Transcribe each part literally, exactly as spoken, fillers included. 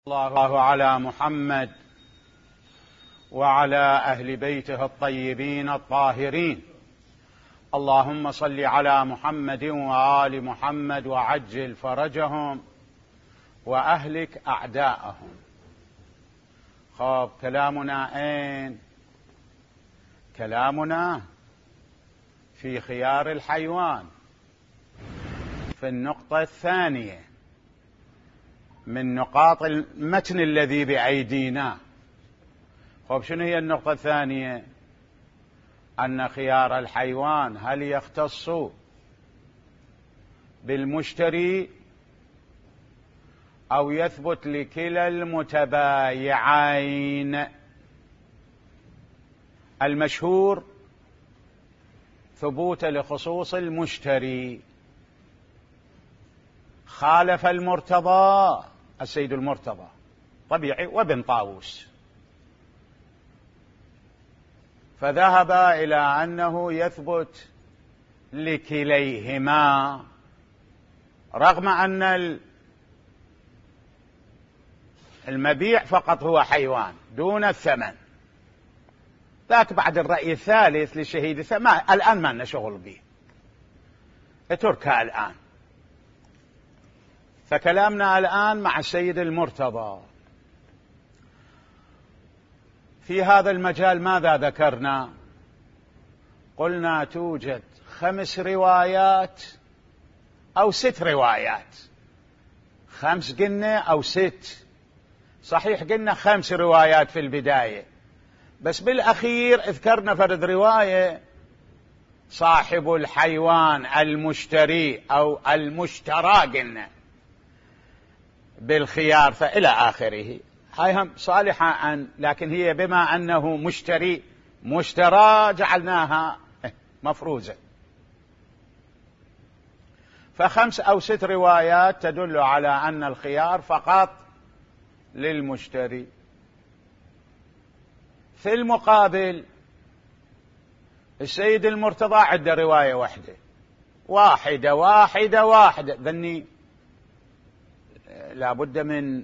الله على محمد وعلى أهل بيته الطيبين الطاهرين. اللهم صل على محمد وآل محمد وعجل فرجهم وأهلك أعداءهم. خاب كلامنا أين؟ كلامنا في خيار الحيوان في النقطة الثانية من نقاط المتن الذي بأيدينا. خب شنو هي النقطة الثانية؟ أن خيار الحيوان هل يختص بالمشتري أو يثبت لكلا المتبايعين؟ المشهور ثبوت لخصوص المشتري. خالف المرتضى السيد المرتضى طبيعي وابن طاووس، فذهب إلى أنه يثبت لكليهما رغم أن المبيع فقط هو حيوان دون الثمن. ذاك بعد الرأي الثالث للشهيد الثمن الآن ما لنا شغل به، اتركها الآن. فكلامنا الآن مع السيد المرتضى في هذا المجال. ماذا ذكرنا؟ قلنا توجد خمس روايات أو ست روايات. خمس قلنا أو ست، صحيح قلنا خمس روايات في البداية، بس بالأخير اذكرنا فرد رواية صاحب الحيوان المشتري أو المشترى قلنا بالخيار فإلى آخره. هاي هم صالحة عن، لكن هي بما أنه مشتري مشترى جعلناها مفروزة. فخمس أو ست روايات تدل على أن الخيار فقط للمشتري. في المقابل السيد المرتضى عنده رواية واحدة واحدة واحدة واحدة ذني لا بد من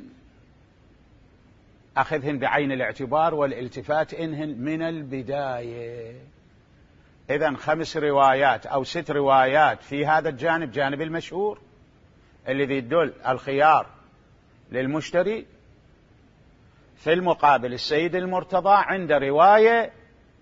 أخذهن بعين الاعتبار والالتفات إنهن من البداية. إذن خمس روايات أو ست روايات في هذا الجانب، جانب المشهور الذي يدل الخيار للمشتري. في المقابل السيد المرتضى عنده رواية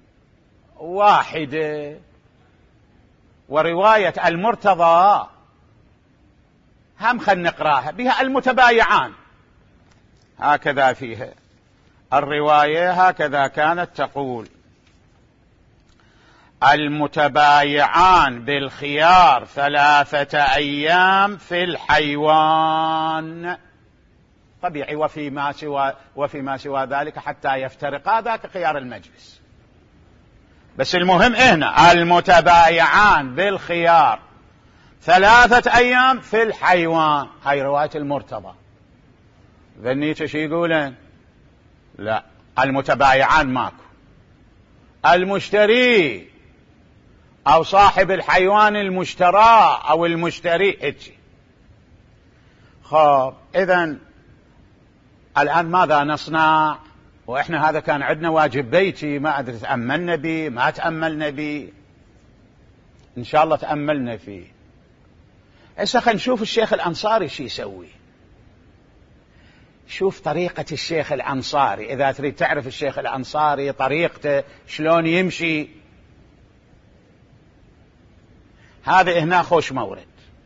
واحدة، ورواية المرتضى هم خل نقراها بها المتبايعان. هكذا فيها الرواية، هكذا كانت تقول: المتبايعان بالخيار ثلاثة أيام في الحيوان. طبيعي وفيما سوى وفيما سوى ذلك حتى يفترقا ذاك خيار المجلس. بس المهم هنا المتبايعان بالخيار ثلاثة أيام في الحيوان. هاي رواية المرتضى. ذنيت شو يقولن؟ لا، المتبايعان ماكو، المشتري أو صاحب الحيوان المشترى أو المشتري اتشي. خب إذن الآن ماذا نصنع؟ وإحنا هذا كان عندنا واجب بيتي، ما أدري تأملنا به ما تأملنا به، إن شاء الله تأملنا فيه. هسه خلينا نشوف الشيخ الأنصاري شو يسوي. شوف طريقة الشيخ الأنصاري، إذا تريد تعرف الشيخ الأنصاري طريقته شلون يمشي. هذا هنا خوش مورد.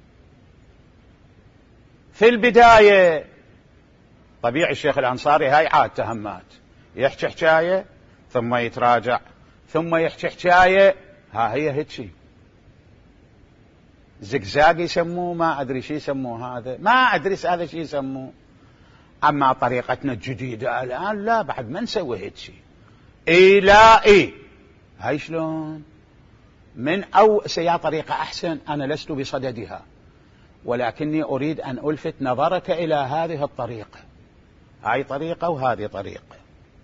في البداية طبيعي الشيخ الأنصاري هاي عاد تهمات، يحكي حكاية ثم يتراجع ثم يحكي حكاية. ها هي هيك زقزاق يسموه، ما أدري شي يسموه، هذا ما أدري هذا شي يسموه. أما طريقتنا الجديدة الآن لا، بعد ما نسوي هيك شي. إيه لا إيه هاي شلون من أو سيا طريقة أحسن. أنا لست بصددها، ولكني أريد أن ألفت نظرك إلى هذه الطريقة. هاي طريقة وهذه طريقة.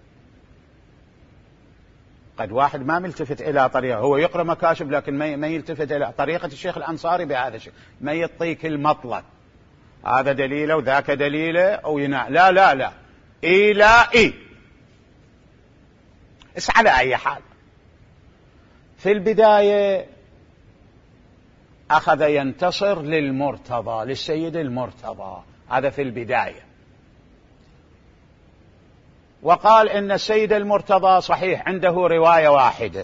قد واحد ما ملتفت إلى طريقة، هو يقرأ مكاشف لكن ما يلتفت إلى طريقة الشيخ الأنصاري بهذا الشيء، ما يعطيك المطلب هذا دليله وذاك دليله أو ينع. لا لا لا، إي لا إي. بس على أي حال في البداية أخذ ينتصر للمرتضى، للسيد المرتضى، هذا في البداية، وقال إن السيد المرتضى صحيح عنده رواية واحدة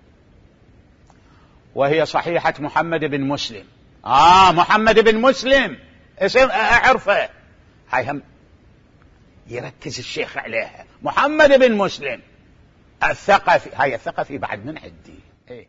وهي صحيحة محمد بن مسلم. آه محمد بن مسلم اسم أعرفه، هاي هم يركز الشيخ عليها، محمد بن مسلم الثقفي، هاي الثقفي بعد من عندي إيه؟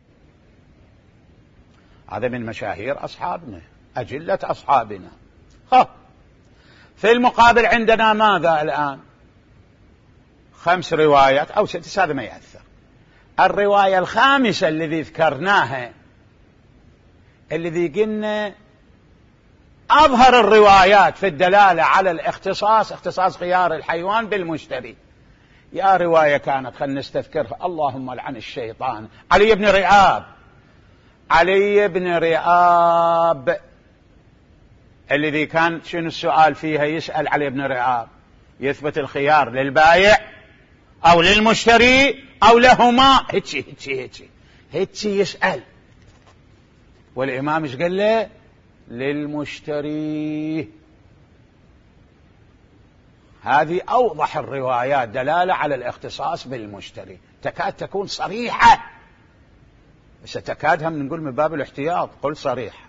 هذا من مشاهير أصحابنا، أجلة أصحابنا. خب في المقابل عندنا ماذا الآن؟ خمس روايات أو ست، هذا ما يأثر. الرواية الخامسة الذي ذكرناها، الذي قلنا أظهر الروايات في الدلالة على الاختصاص، اختصاص خيار الحيوان بالمشتري. يا رواية كانت، خلنا نستذكرها، اللهم لعن الشيطان، علي بن رئاب، علي بن رئاب الذي كان شنو السؤال فيها؟ يسأل علي بن رئاب يثبت الخيار للبايع أو للمشتري أو لهما، هيتشي هيتشي هيتشي هيتشي يسأل، والإمام ايش قال له؟ للمشتري. هذه أوضح الروايات دلالة على الاختصاص بالمشتري، تكاد تكون صريحة، بس تكاد هم نقول من باب الاحتياط قل صريحة.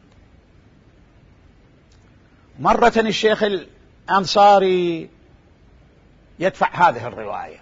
مرة الشيخ الأنصاري يدفع هذه الرواية،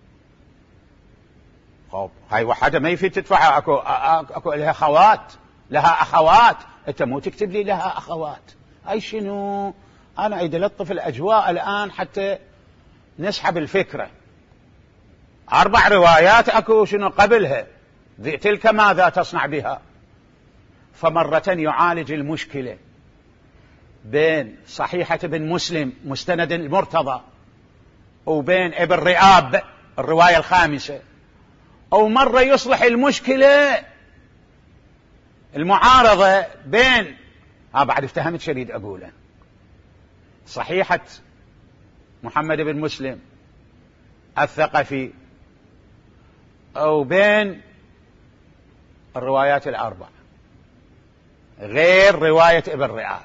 خب هاي وحدة ما يفيد تدفعها، أكو, أكو لها أخوات، لها أخوات، أنت مو تكتب لي لها أخوات، أي شنو؟ أنا أريد ألطف الأجواء الآن حتى نسحب الفكرة. أربع روايات أكو شنو قبلها، تلك ماذا تصنع بها؟ فمرة يعالج المشكلة بين صحيحة بن مسلم مستند المرتضى وبين ابن رئاب الرواية الخامسة، أو مرة يصلح المشكلة المعارضة بين ها بعد افتهمت شديد أقوله صحيحة محمد بن مسلم الثقفي أو بين الروايات الأربع غير رواية ابن رئاب.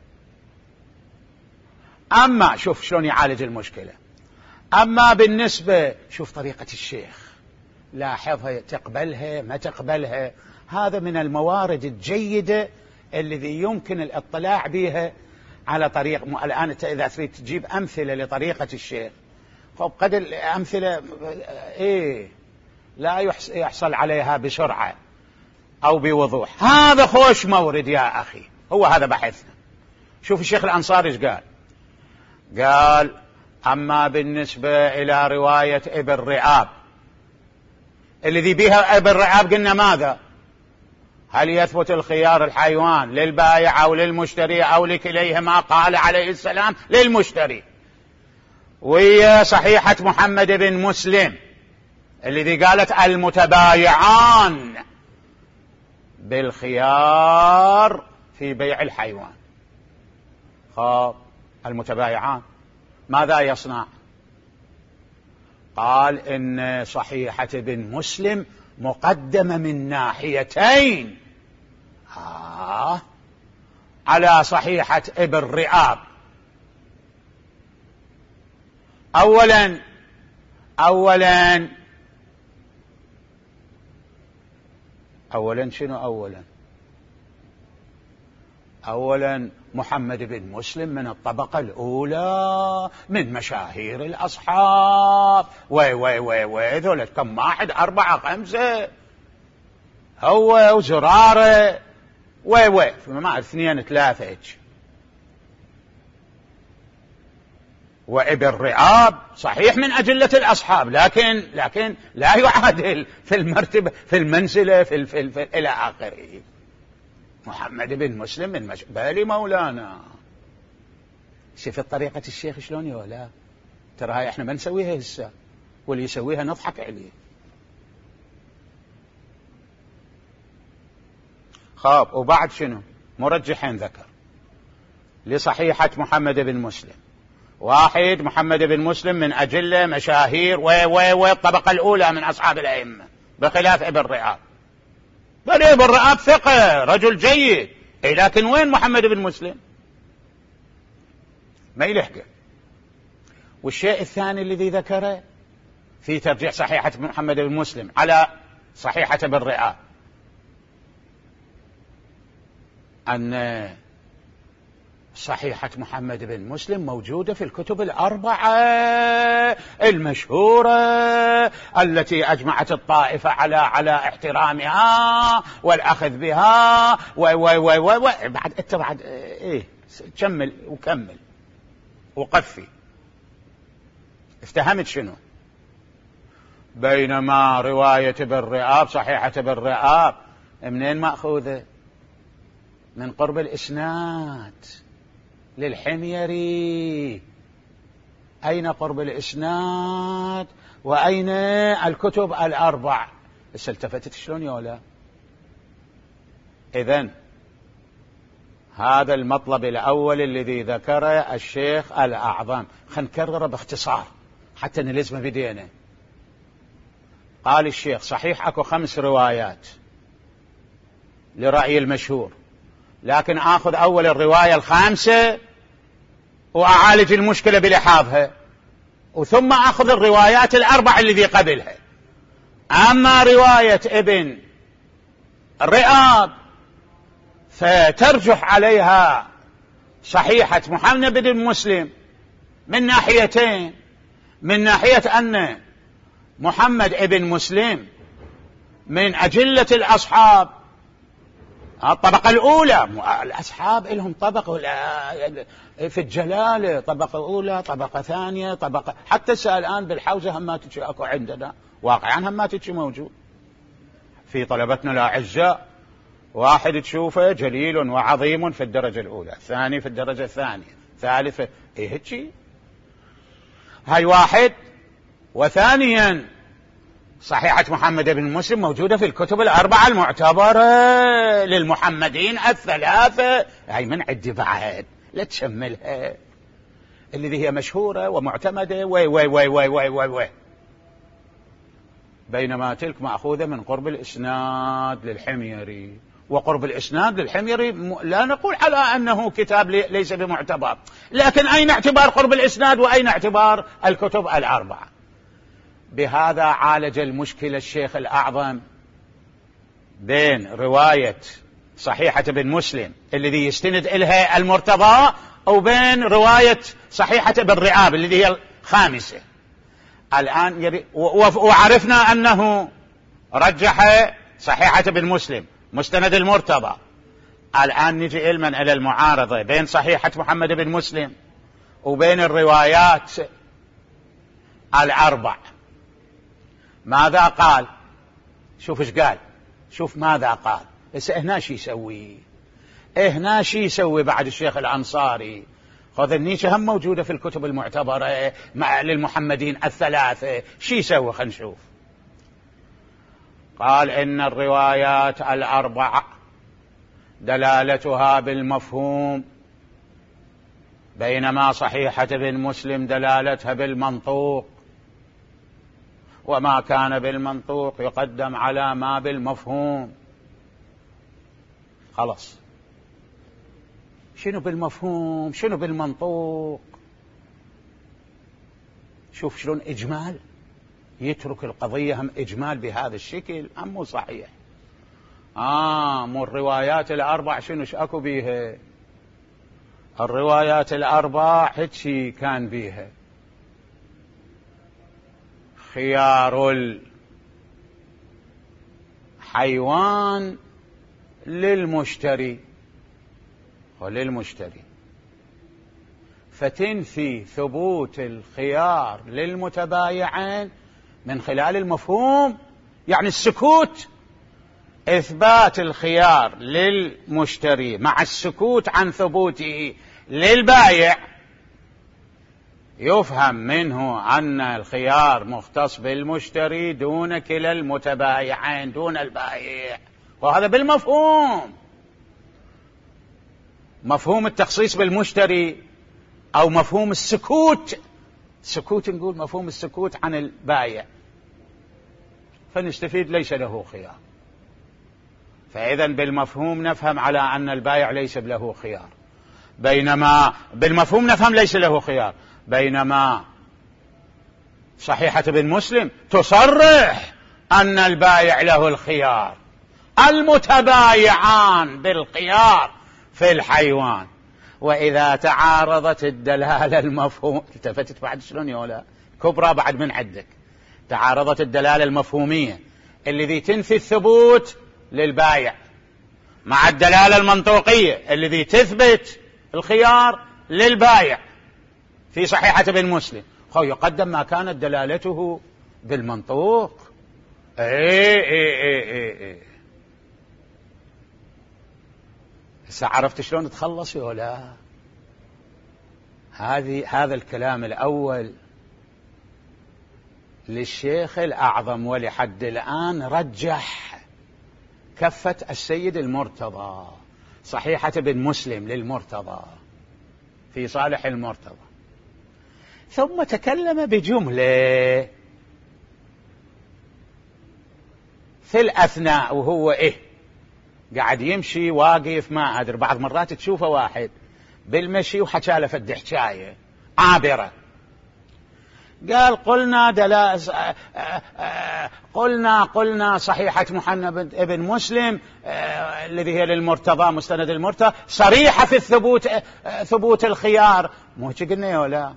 أما شوف شلون يعالج المشكلة. أما بالنسبة شوف طريقة الشيخ، لاحظها، تقبلها ما تقبلها، هذا من الموارد الجيدة الذي يمكن الاطلاع بها على طريق. الآن أنت إذا تريد تجيب أمثلة لطريقة الشيخ، خب قد الأمثلة إيه لا يحصل عليها بسرعة أو بوضوح، هذا خوش مورد يا أخي، هو هذا بحثنا. شوف الشيخ الأنصاري ايش قال؟ قال أما بالنسبة إلى رواية ابن رئاب الذي بها ابن رئاب قلنا ماذا؟ هل يثبت الخيار الحيوان للبائع أو للمشتري أو لكليهما؟ قال عليه السلام للمشتري. وهي صحيحة محمد بن مسلم الذي قالت المتبايعان بالخيار في بيع الحيوان. خب المتبايعان ماذا يصنع؟ قال إن صحيحة بن مسلم مقدمة من ناحيتين آه على صحيحة ابن رئاب. أولا أولا أولا شنو أولا أولا محمد بن مسلم من الطبقة الأولى من مشاهير الأصحاب، وي وي وي وي ذولت كم واحد؟ أربعة خمسة، هو وزرارة وي وي ما اثنين ثلاثة هيك. وابن رئاب صحيح من أجلة الأصحاب، لكن لكن لا يعادل في المرتبة في المنزلة في, في, في إلى آخره. محمد بن مسلم من مش... بالي مولانا شوف طريقة الشيخ شلون يولا، ترى هاي احنا ما نسويها هسه، واللي يسويها نضحك عليه. خاب وبعد شنو؟ مرجحين ذكر لصحيحة محمد بن مسلم واحد محمد بن مسلم من أجلة مشاهير والطبقة الأولى من أصحاب الأئمة، بخلاف ابن رئاب. بل ابن رئاب ثقة رجل جيد، إيه لكن وين محمد بن مسلم؟ ما يلحقه. والشيء الثاني الذي ذكره في ترجيح صحيحة محمد بن مسلم على صحيحة ابن رئاب أن صحيحة محمد بن مسلم موجودة في الكتب الأربعة المشهورة التي أجمعت الطائفة على على احترامها والأخذ بها و و و و بعد أنت بعد إيه كمل وكمل وقفي. افتهمت شنو؟ بينما رواية ابن رئاب صحيحة ابن رئاب منين مأخوذة؟ من قرب الإسناد للحميري. أين قرب الإسناد وأين الكتب الأربع؟ بس التفتت شلون يولا؟ إذن هذا المطلب الأول الذي ذكره الشيخ الأعظم. خلينا نكرره باختصار حتى نلزم بدينا. قال الشيخ صحيح أكو خمس روايات لرأي المشهور، لكن آخذ أول الرواية الخامسة وأعالج المشكلة بلحاظها، وثم أخذ الروايات الأربع الذي قبلها. أما رواية ابن رئاب فترجح عليها صحيحة محمد بن مسلم من ناحيتين. من ناحية أن محمد ابن مسلم من أجلة الأصحاب، الطبقة الأولى. الأصحاب لهم طبقة في الجلالة، طبقة أولى طبقة ثانية طبقة، حتى الآن بالحوزة هماتشي أكو عندنا واقعا هماتشي موجود في طلبتنا الأعزاء. واحد تشوفه جليل وعظيم في الدرجة الأولى، ثاني في الدرجة الثانية، ثالث إيه هيك. هاي واحد. وثانيا صحيحة محمد بن مسلم موجودة في الكتب الأربعة المعتبرة للمحمدين الثلاثة. هاي من عدي بعد لا تشملها، اللي هي مشهورة ومعتمدة وي وي وي وي وي وي وي. بينما تلك مأخوذة من قرب الإسناد للحميري. وقرب الإسناد للحميري لا نقول على أنه كتاب ليس بمعتبر، لكن أين اعتبار قرب الإسناد وأين اعتبار الكتب الأربعة؟ بهذا عالج المشكلة الشيخ الأعظم بين رواية صحيحة ابن مسلم الذي يستند إليها المرتضى وبين رواية صحيحة ابن رئاب الذي هي الخامسة. الآن يبي وعرفنا أنه رجح صحيحة ابن مسلم مستند المرتضى. الآن نجي علما إلى المعارضة بين صحيحة محمد بن مسلم وبين الروايات الأربع. ماذا قال؟ شوف ايش قال، شوف ماذا قال. بس هنا شي يسوي، هنا شي يسوي بعد الشيخ الأنصاري. خذ النيشة هم موجودة في الكتب المعتبرة مع للمحمدين الثلاثة، شي يسوي؟ خلينا نشوف. قال إن الروايات الأربع دلالتها بالمفهوم، بينما صحيحة ابن مسلم دلالتها بالمنطوق، وما كان بالمنطوق يقدم على ما بالمفهوم. خلاص، شنو بالمفهوم شنو بالمنطوق؟ شوف شلون إجمال، يترك القضية هم إجمال بهذا الشكل. أم مو صحيح؟ آه مو الروايات الأربع شنو شأكو بيها؟ الروايات الأربع هيك كان بيها خيار الحيوان للمشتري وللمشتري، فتنفي ثبوت الخيار للمتبايعين من خلال المفهوم، يعني السكوت إثبات الخيار للمشتري مع السكوت عن ثبوته للبائع، يفهم منه أن الخيار مختص بالمشتري دون كلا المتبايعين، دون البائع. وهذا بالمفهوم، مفهوم التخصيص بالمشتري أو مفهوم السكوت، سكوت نقول مفهوم السكوت عن البايع، فنستفيد ليس له خيار. فإذا بالمفهوم نفهم على أن البايع ليس له خيار، بينما بالمفهوم نفهم ليس له خيار، بينما صحيحة ابن مسلم تصرح أن البايع له الخيار، المتبايعان بالخيار في الحيوان. وإذا تعارضت الدلالة المفهوم، التفتت بعد شلون يا ولا كبرى بعد من عندك، تعارضت الدلالة المفهومية الذي تنفي الثبوت للبايع مع الدلالة المنطوقية الذي تثبت الخيار للبايع في صحيحة ابن مسلم، خو يقدم ما كانت دلالته بالمنطوق. ايه ايه ايه ايه ايه هسه عرفت شلون تخلص ولا؟ هذه هذا الكلام الأول للشيخ الأعظم، ولحد الآن رجح كفة السيد المرتضى، صحيحة ابن مسلم للمرتضى في صالح المرتضى، ثم تكلم بجملة في الأثناء وهو إيه قاعد يمشي واقف، ما أدري بعض مرات تشوفه واحد بالمشي وحكى له فد حكاية عابرة، قال قلنا دلاز قلنا قلنا صحيحة محمد ابن مسلم الذي هي للمرتضى مستند المرتضى صريحة في الثبوت، ثبوت الخيار، مو هيك قلنا ولا؟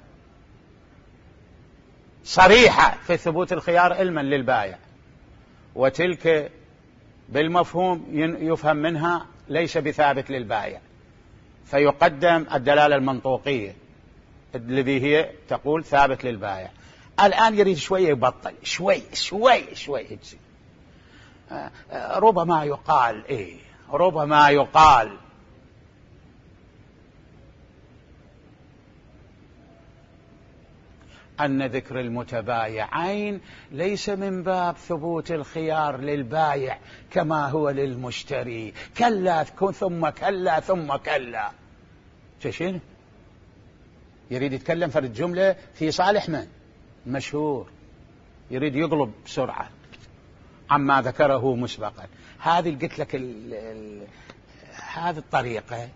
صريحة في ثبوت الخيار علما للبايع، وتلك بالمفهوم يفهم منها ليس بثابت للبايع، فيقدم الدلالة المنطوقية الذي هي تقول ثابت للبايع. الآن يريد شوية يبطل شوي شوي شوي يجي. ربما يقال إيه ربما يقال أن ذكر المتبايعين ليس من باب ثبوت الخيار للبايع كما هو للمشتري، كلا ثم كلا ثم كلا. شنو يريد يتكلم فرد جملة في صالح من مشهور، يريد يقلب بسرعة عما ذكره مسبقا. هذه قلت لك هذه الطريقة،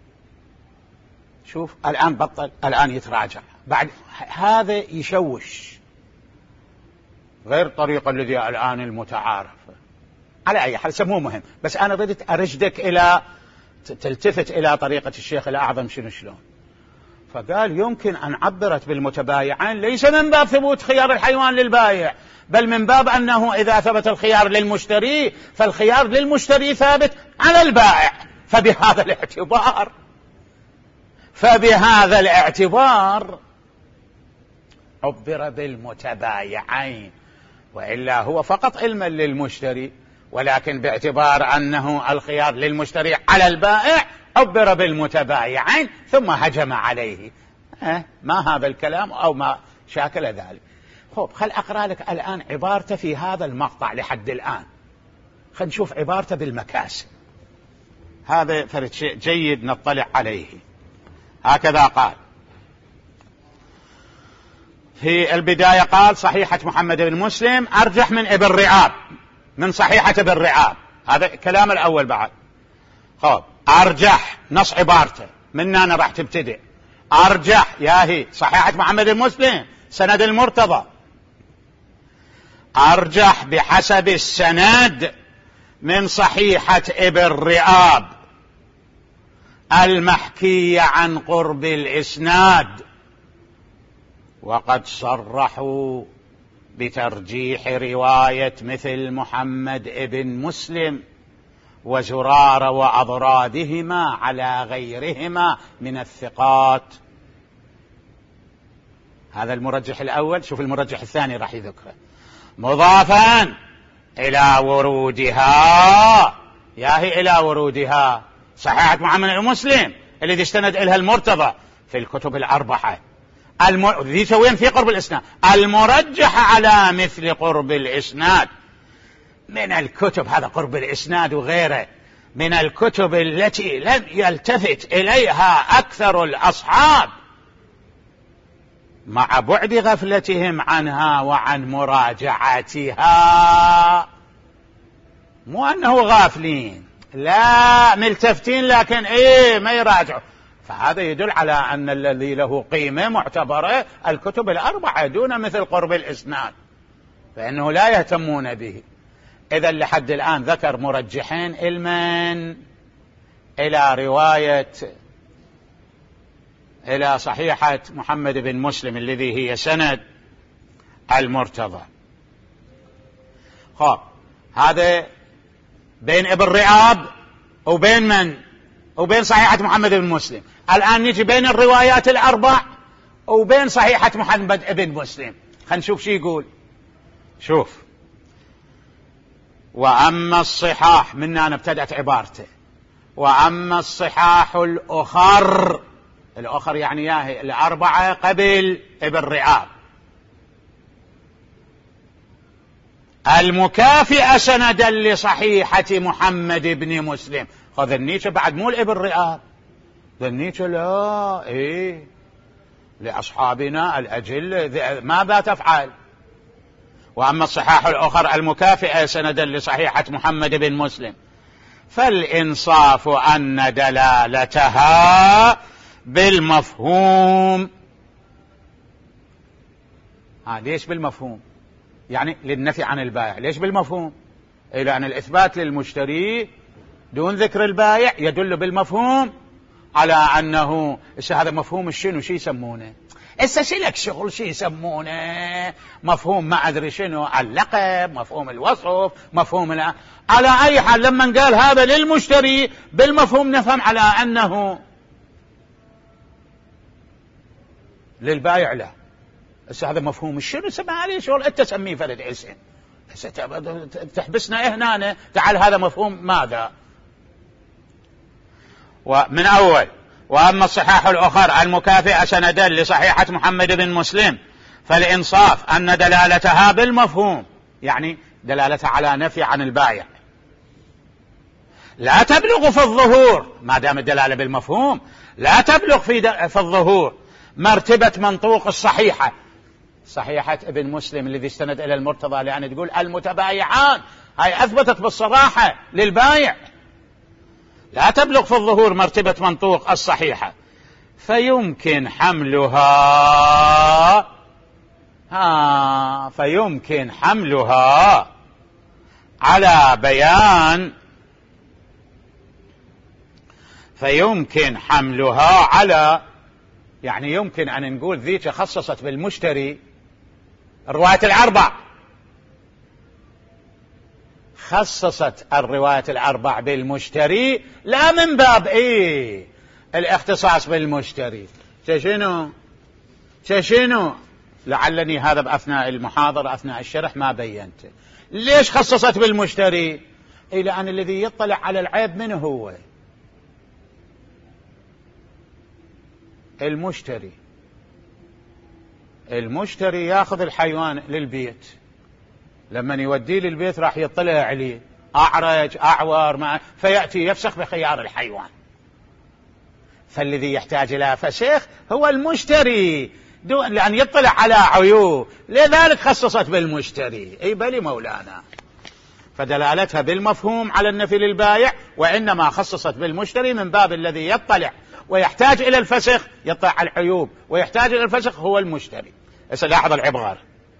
شوف الآن بطل، الآن يتراجع، بعد هذا يشوش غير طريقة الذي الآن المتعارف. على أي حال سموه مهم، بس أنا ردت أرشدك إلى تلتفت إلى طريقة الشيخ الأعظم شنو شلون. فقال يمكن أن عبرت بالمتبايعين ليس من باب ثبوت خيار الحيوان للبايع، بل من باب أنه إذا ثبت الخيار للمشتري فالخيار للمشتري ثابت على البائع، فبهذا الاعتبار فبهذا الاعتبار عبر بالمتبايعين، وإلا هو فقط علما للمشتري، ولكن باعتبار أنه الخيار للمشتري على البائع عبر بالمتبايعين ثم هجم عليه. أه ما هذا الكلام أو ما شاكل ذلك. خب خل أقرأ لك الآن عبارته في هذا المقطع لحد الآن، خل نشوف عبارته بالمكاسب، هذا فرد شيء جيد نطلع عليه. هكذا قال في البداية، قال صحيحة محمد بن مسلم أرجح من ابن رعاب، من صحيحة ابن رعاب، هذا كلام الأول. بعد خب أرجح نص عبارته من أنا راح تبتدئ، أرجح ياهي صحيحة محمد بن مسلم سند المرتضى، أرجح بحسب السند من صحيحة ابن رعاب المحكي عن قرب الإسناد، وقد صرحوا بترجيح رواية مثل محمد ابن مسلم وزرار وأضرادهما على غيرهما من الثقات. هذا المرجح الأول. شوف المرجح الثاني راح يذكره، مضافا إلى ورودها، ياهي إلى ورودها صحيحة محمد بن مسلم الذي استند إلها المرتضى في الكتب الأربعة، المر... ذي سوين في قرب الإسناد، المرجح على مثل قرب الإسناد من الكتب، هذا قرب الإسناد وغيره من الكتب التي لم يلتفت إليها أكثر الأصحاب مع بعد غفلتهم عنها وعن مراجعتها. مو أنه غافلين، لا ملتفتين لكن إيه ما يراجعوا. فهذا يدل على أن الذي له قيمة معتبرة الكتب الأربعة دون مثل قرب الإسناد، فإنه لا يهتمون به. إذا لحد الآن ذكر مرجحين المن إلى رواية إلى صحيحة محمد بن مسلم الذي هي سند المرتضى. خب هذا بين ابن رئاب وبين من وبين صحيحة محمد بن مسلم. الآن نجي بين الروايات الأربع وبين صحيحة محمد بن مسلم. خلينا نشوف شو يقول. شوف: وأما الصحاح، من أنا ابتدأت عبارته، وأما الصحاح الأخر، الأخر يعني ياهي الأربعة قبل ابن رئاب، المكافئة سندا لصحيحة محمد بن مسلم. خذ النيتش بعد مو الابن رئاب، النيتش لا إيه لأصحابنا الأجل ماذا تفعل؟ وأما الصحاح الأخر المكافئة سندا لصحيحة محمد بن مسلم فالإنصاف أن دلالتها بالمفهوم. آه ليش بالمفهوم؟ يعني للنفي عن البائع. ليش بالمفهوم؟ إلى أن الإثبات للمشتري دون ذكر البائع يدل بالمفهوم على أنه هذا مفهوم الشنو شي يسمونه السلك شغل شي يسمونه مفهوم ما أدري شنو اللقب، مفهوم الوصف، مفهوم لا. على أي حال لما قال هذا للمشتري بالمفهوم نفهم على أنه للبائع لا. هذا مفهوم الشنو سمع عليه شغل أنت تسميه فرد اسم تحبسنا هنا. تعال هذا مفهوم ماذا؟ ومن أول: وأما الصحاح الأخر المكافئة سندا لصحيحة محمد بن مسلم فالإنصاف أن دلالتها بالمفهوم، يعني دلالتها على نفي عن البائع، لا تبلغ في الظهور. ما دام الدلالة بالمفهوم لا تبلغ في, في الظهور مرتبة منطوق الصحيحة، صحيحة ابن مسلم الذي استند إلى المرتضى، لأن تقول المتبايعان، هاي أثبتت بالصراحة للبايع. لا تبلغ في الظهور مرتبة منطوق الصحيحة فيمكن حملها ها فيمكن حملها على بيان فيمكن حملها على يعني يمكن أن نقول ذيك خصصت بالمشتري الرواية الأربع، خصصت الرواية الأربع بالمشتري لا من باب إيه الاختصاص بالمشتري. شنو شنو لعلني هذا بأثناء المحاضرة أثناء الشرح ما بينته. ليش خصصت بالمشتري؟ إلى أن الذي يطلع على العيب من هو؟ المشتري. المشتري ياخذ الحيوان للبيت، لما يوديه للبيت راح يطلع عليه أعرج أعور ما فيأتي يفسخ بخيار الحيوان. فالذي يحتاج إلى فسخ هو المشتري دون لأن يطلع على عيوب، لذلك خصصت بالمشتري. أي بلي مولانا، فدلالتها بالمفهوم على النفي للبائع، وإنما خصصت بالمشتري من باب الذي يطلع ويحتاج إلى الفسخ، يطلع على العيوب ويحتاج إلى الفسخ هو المشتري. لاحظ العبارة: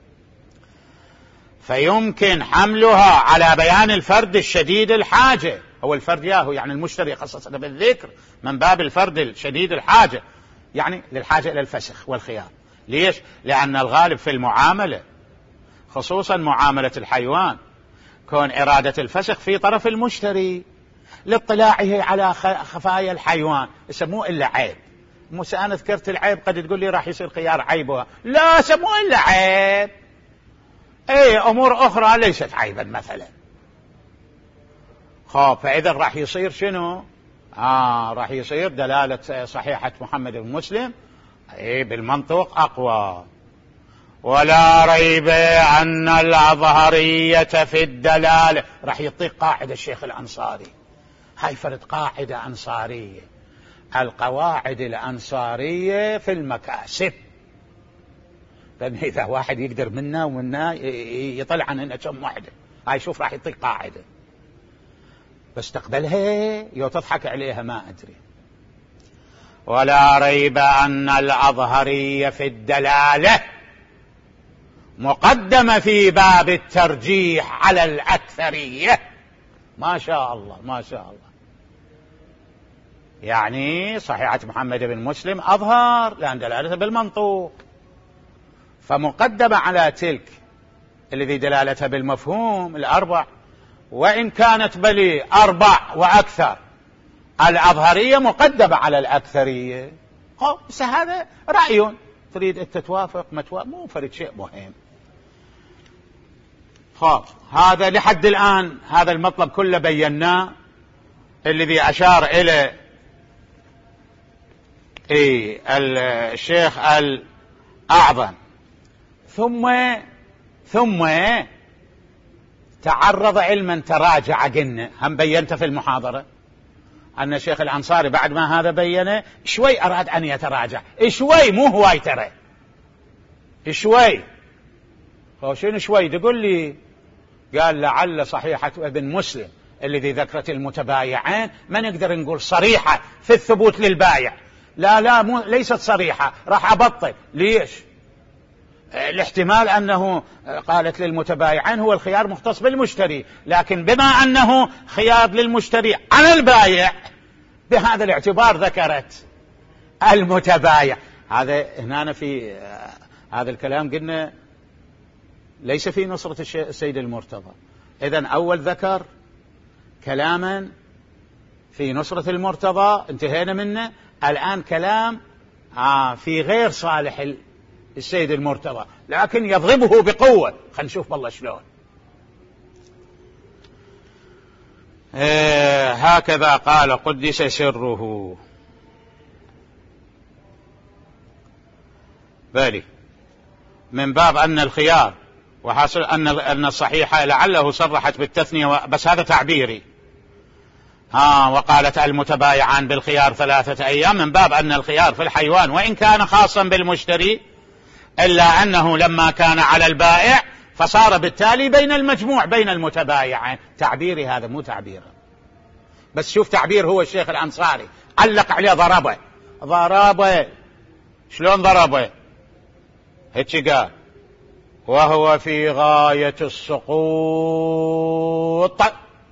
فيمكن حملها على بيان الفرد الشديد الحاجة. هو الفرد ياهو يعني المشتري خصصته بالذكر من باب الفرد الشديد الحاجة، يعني للحاجة إلى الفسخ والخيار. ليش؟ لأن الغالب في المعاملة خصوصا معاملة الحيوان كون إرادة الفسخ في طرف المشتري لاطلاعه على خفايا الحيوان. يسموه إلا عيب. مو أنا ذكرت العيب قد تقول لي راح يصير خيار عيبها، لا سموه إلا عيب. اي امور اخرى ليست عيبا مثلا. خب فاذا راح يصير شنو؟ اه راح يصير دلالة صحيحة محمد بن مسلم اي بالمنطق اقوى. ولا ريب ان الأظهرية في الدلالة، راح يعطيك قاعدة الشيخ الأنصاري، هاي فرد قاعدة أنصارية. القواعد الأنصارية في المكاسب لأن إذا واحد يقدر منا ومنا يطلع عننا كم واحدة، هاي شوف راح يطيق قاعدة، بس تقبلها يو تضحك عليها ما أدري. ولا ريب أن الأظهرية في الدلالة مقدمة في باب الترجيح على الأكثرية. ما شاء الله ما شاء الله. يعني صحيحة محمد بن مسلم أظهر لأن دلالته بالمنطوق، فمقدمة على تلك الذي دلالتها بالمفهوم الأربع، وإن كانت بلي أربع وأكثر الأظهرية مقدمة على الأكثرية. بس هذا رأي، تريد أن تتوافق ما توافق مو فرد شيء مهم. خب هذا لحد الآن هذا المطلب كله بيناه، الذي أشار إلى إيه الشيخ الأعظم. ثم ثم تعرض علما تراجع، قلنا هم بينت في المحاضرة أن الشيخ الأنصاري بعد ما هذا بينه شوي أراد أن يتراجع، شوي مو هواي ترى، شوي. شنو شوي؟ تقول لي قال لعل صحيحة ابن مسلم الذي ذكرت المتبايعين ما نقدر نقول صريحة في الثبوت للبايع. لا لا مو ليست صريحة، راح أبطل. ليش؟ الاحتمال أنه قالت للمتبايعين هو الخيار مختص بالمشتري، لكن بما أنه خيار للمشتري على البايع بهذا الاعتبار ذكرت المتبايع. هذا هنا في هذا الكلام قلنا ليس في نصرة السيد المرتضى. إذن أول ذكر كلاما في نصرة المرتضى انتهينا منه، الآن كلام في غير صالح السيد المرتضى لكن يضربه بقوة. خلينا نشوف بالله شلون. إيه هكذا قال قدس سره. بالي من باب أن الخيار وحاصل أن أن الصحيحة لعله صرحت بالتثنية، بس هذا تعبيري. ها وقالت المتبايعان بالخيار ثلاثة أيام، من باب أن الخيار في الحيوان وإن كان خاصا بالمشتري إلا أنه لما كان على البائع فصار بالتالي بين المجموع بين المتبايعين. تعبيري هذا مو تعبيره، بس شوف تعبير هو الشيخ الأنصاري علق عليه ضربه ضربه. شلون ضربه؟ هيك قال وهو في غاية السقوط.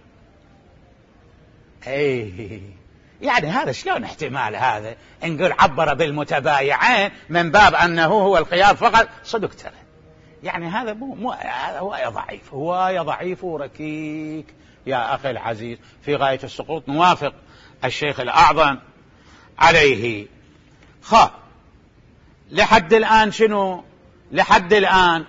ايه يعني هذا شلون احتمال هذا نقول عبر بالمتبايعين من باب أنه هو الخيار فقط؟ صدق ترى يعني هذا مو مو هواية ضعيف، هواية ضعيف وركيك يا أخي العزيز. في غاية السقوط نوافق الشيخ الأعظم عليه. خا لحد الآن شنو؟ لحد الآن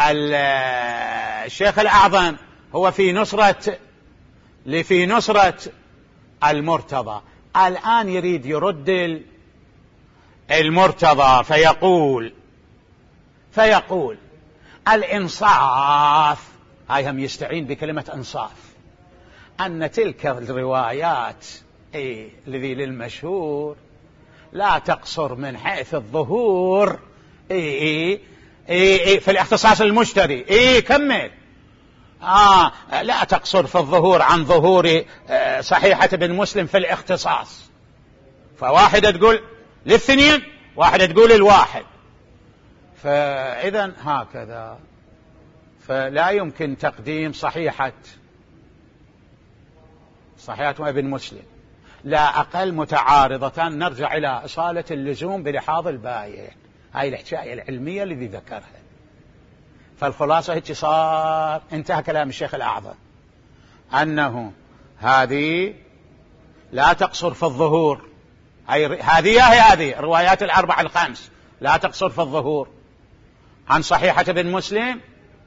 الشيخ الأعظم هو في نصرة في نصرة المرتضى. الآن يريد يرد المرتضى فيقول فيقول الإنصاف، هاي هم يستعين بكلمة إنصاف، أن تلك الروايات إيه الذي للمشهور لا تقصر من حيث الظهور إيه إيه إيه إيه في الاختصاص المشتري. إيه كمل. آه لا تقصر في الظهور عن ظهور آه صحيحة ابن مسلم في الاختصاص. فواحدة تقول للاثنين، واحدة تقول الواحد. فإذا هكذا فلا يمكن تقديم صحيحة صحيحة ابن مسلم لا أقل متعارضة. نرجع إلى إصالة اللزوم بلحاظ البايع. هاي الحكاية العلمية الذي ذكرها. فالخلاصة هيك صار انتهى كلام الشيخ الأعظم أنه هذه لا تقصر في الظهور. هذه هي هذه الروايات الأربع الخمس لا تقصر في الظهور عن صحيحة ابن مسلم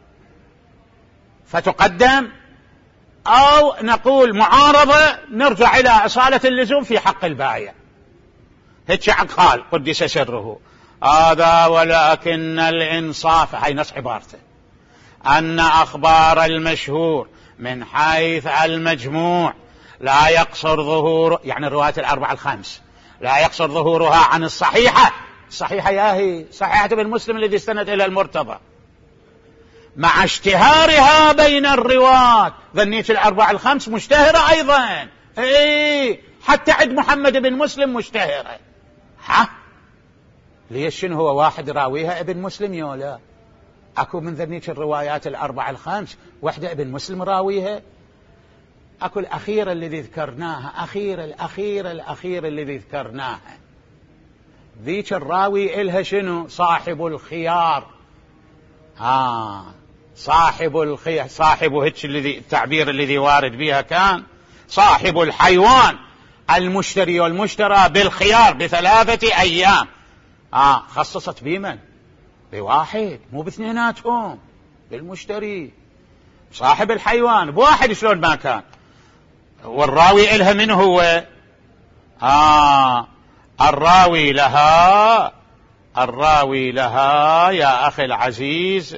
فتقدم، أو نقول معارضة نرجع إلى إصالة اللزوم في حق البائع. هيك قال قدس سره هذا. ولكن الإنصاف، هاي نص عبارته، أن أخبار المشهور من حيث المجموع لا يقصر ظهور، يعني الروايات الأربع الخمس لا يقصر ظهورها عن الصحيحة صحيحة ياهي صحيحة ابن مسلم الذي استند إلى المرتضى، مع اشتهارها بين الرواة. ظنيت الأربع الخمس مشتهرة أيضا، ايه حتى عند محمد بن مسلم مشتهرة. ها ليش شنو هو واحد راويها ابن مسلم يولا؟ اكو من ذنيك الروايات الأربع الخمس وحدة ابن مسلم راويها؟ اكو الأخيرة الذي ذكرناها، أخيرة الأخيرة الأخيرة الذي ذكرناها، ذيك الراوي إلها شنو؟ صاحب الخيار. آه صاحب الخيار، صاحب هيك الذي التعبير الذي وارد بها كان صاحب الحيوان، المشتري والمشترى بالخيار بثلاثة أيام. آه خصصت بمن؟ بواحد، مو باثنيناتهم، بالمشتري صاحب الحيوان بواحد. شلون ما كان؟ والراوي إلها من هو؟ آه الراوي لها، الراوي لها يا أخي العزيز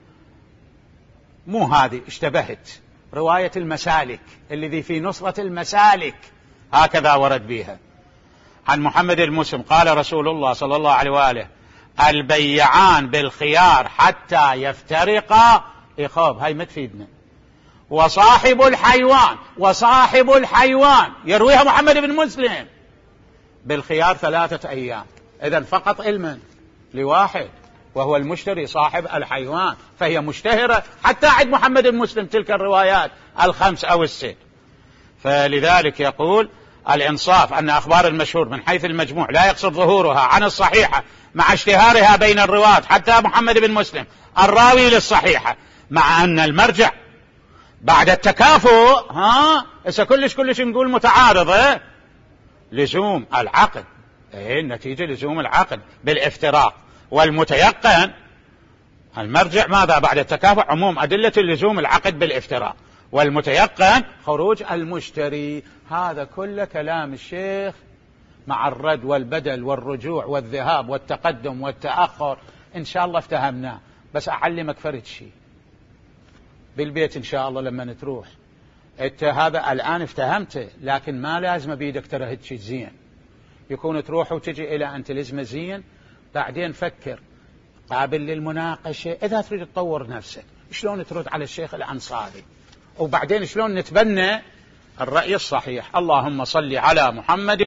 مو هذه، اشتبهت، رواية المسالك الذي في نصرة المسالك هكذا ورد بها عن محمد المسلم قال رسول الله صلى الله عليه وآله: البيعان بالخيار حتى يفترقا. إخواب هاي ما تفيدنا. وصاحب الحيوان، وصاحب الحيوان يرويها محمد بن مسلم بالخيار ثلاثة أيام. إذن فقط علما لواحد وهو المشتري صاحب الحيوان، فهي مشتهرة حتى عند محمد بن مسلم تلك الروايات الخمس أو الست. فلذلك يقول الإنصاف أن أخبار المشهور من حيث المجموع لا يقصد ظهورها عن الصحيحة مع اشتهارها بين الرواة حتى محمد بن مسلم الراوي للصحيحة، مع أن المرجع بعد التكافؤ ها إذا كلش كلش نقول متعارضة لزوم العقد. إيه النتيجة لزوم العقد بالافتراق. والمتيقن المرجع ماذا بعد التكافؤ؟ عموم أدلة اللزوم العقد بالافتراق، والمتيقن خروج المشتري. هذا كله كلام الشيخ مع الرد والبدل والرجوع والذهاب والتقدم والتأخر. إن شاء الله افتهمناه، بس أعلمك فرد شيء بالبيت إن شاء الله لما نتروح. انت هذا الآن افتهمته، لكن ما لازم بيدك ترى هيك شيء زين، يكون تروح وتجي إلى أن تلزم زين، بعدين فكر قابل للمناقشة. إذا تريد تطور نفسك شلون ترد على الشيخ الأنصاري، وبعدين شلون نتبنى الرأي الصحيح. اللهم صل على محمد.